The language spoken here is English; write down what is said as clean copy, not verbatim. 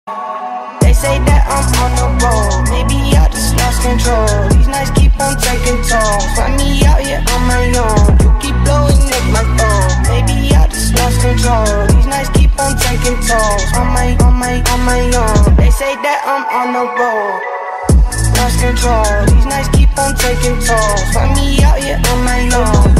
They say that I'm on the road, maybe I just lost control. These nights keep on taking tolls, find me out here on my own. You keep blowing up my phone, maybe I just lost control. These nights keep on taking tolls, on my own. They say that I'm on the road, lost control. These nights keep on taking tolls, find me out here on my own.